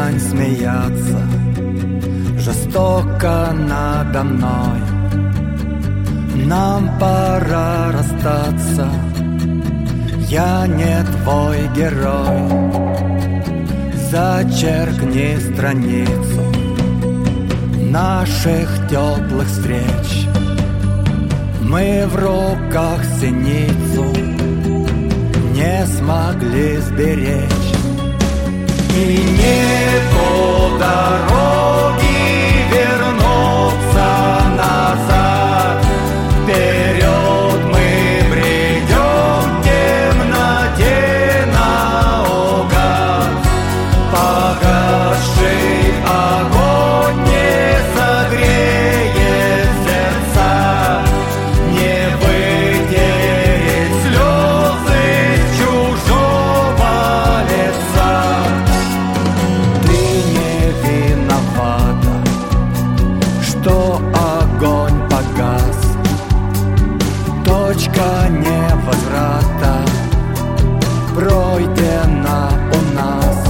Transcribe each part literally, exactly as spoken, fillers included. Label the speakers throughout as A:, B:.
A: перестань смеяться жестоко надо мной. Нам пора расстаться, я не твой герой. Зачеркни страницу наших теплых встреч. Мы в руках синицу не смогли сберечь. И нету дороги вернуться назад. Вперед мы бредем в темноте наугад. Погасший огонь не согреет сердца, не вытереть слезы с чужого лица. Ты не виновата, что огонь погас. Точка невозврата пройдена у нас.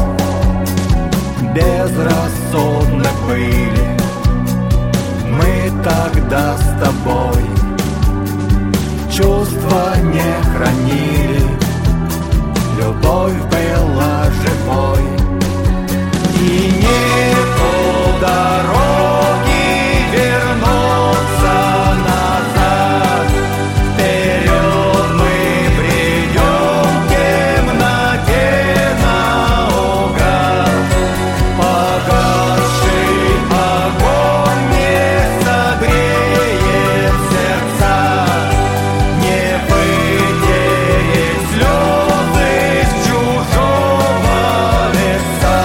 A: Безрассудны были мы тогда с тобой. Чувства не хранили, любовь была живой. И нету дороги вернуться назад. Вперед мы бредем в темноте наугад. Погасший огонь не согреет сердца, не вытереть слезы с чужого лица.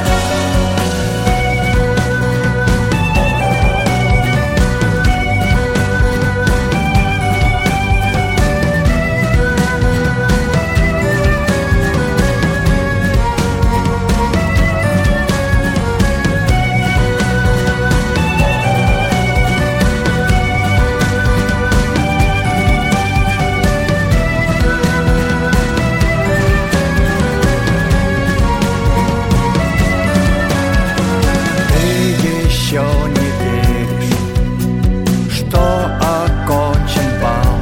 A: Еще не веришь, что окончен бал,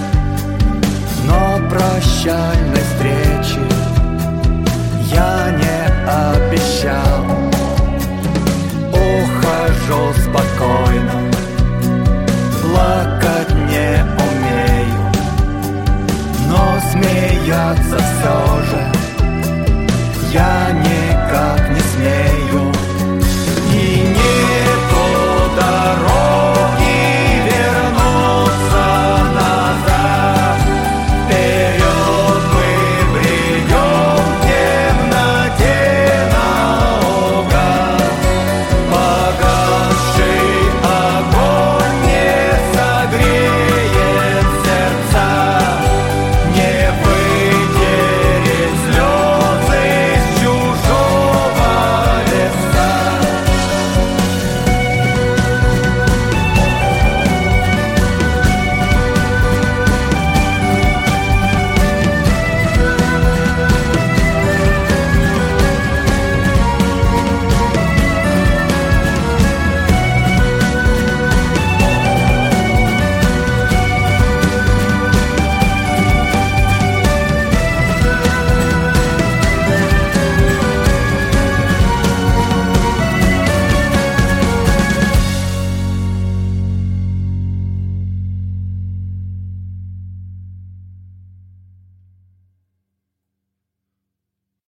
A: но прощальной встречи я не обещал. Ухожу спокойно, плакать не умею, но смеяться все же я не